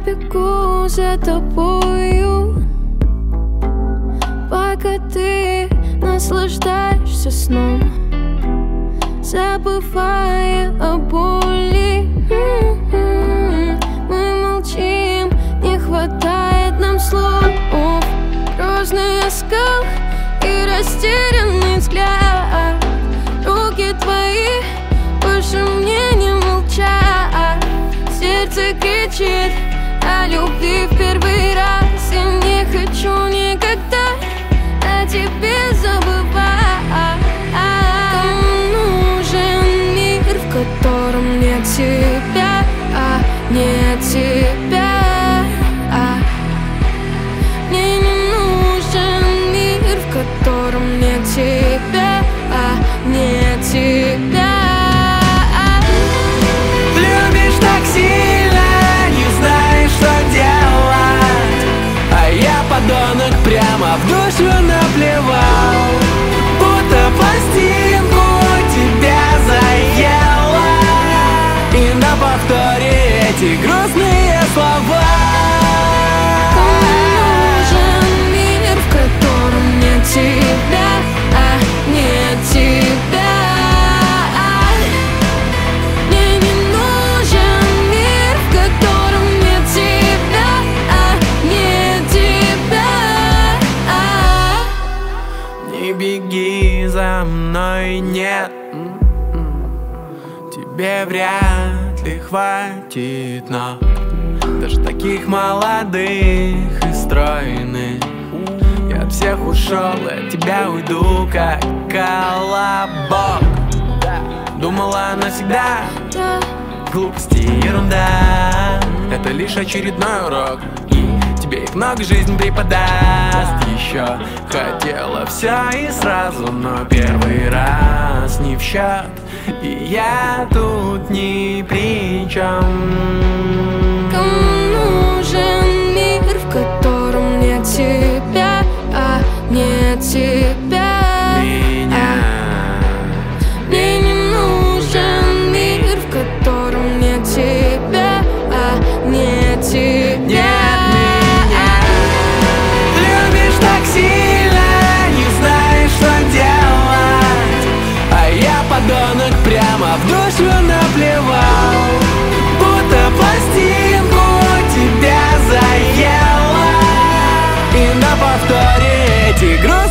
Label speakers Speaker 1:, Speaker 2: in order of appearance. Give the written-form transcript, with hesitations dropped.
Speaker 1: бегу за тобою, пока ты наслаждаешься сном, забывая о боли. Мы молчим, не хватает нам слов. Грозный оскал и растерянный взгляд. Руки твои больше мне не молчат. Сердце кричит о любви в первый раз. Я не хочу никогда о тебе забывать. Кому нужен мир, в котором нет тебя, нет тебя? Мне не нужен мир, в котором нет тебя, нет тебя.
Speaker 2: Любишь так сильно, не знаешь, что делать, а я, подонок, прямо в душу наплевал. Будто пластинку тебя заела, и на повторе эти грустные слова.
Speaker 1: Нужен мир, в котором нет тебя, нет тебя. Мне не нужен мир, в котором нет тебя, нет тебя.
Speaker 2: Не беги за мной, нет, тебе вряд ли хватит ног, даже таких молодых и стройных. Я от всех ушел, от тебя уйду, как колобок. Думала навсегда, глупости и ерунда. Это лишь очередной урок, и тебе их много жизнь преподаст еще. Хотела все и сразу, но первый раз не в счет, и я тут ни при чем.
Speaker 1: Кому нужен мир, в котором нет тебя, нет тебя? Мне не нужен мир, в котором нет тебя, нет тебя.
Speaker 2: Нет меня. Любишь так сильно, не знаешь, что делать, а я, подонок, прямо в душу наплевал. Будто пластинку тебя заела, и на повторе эти грустные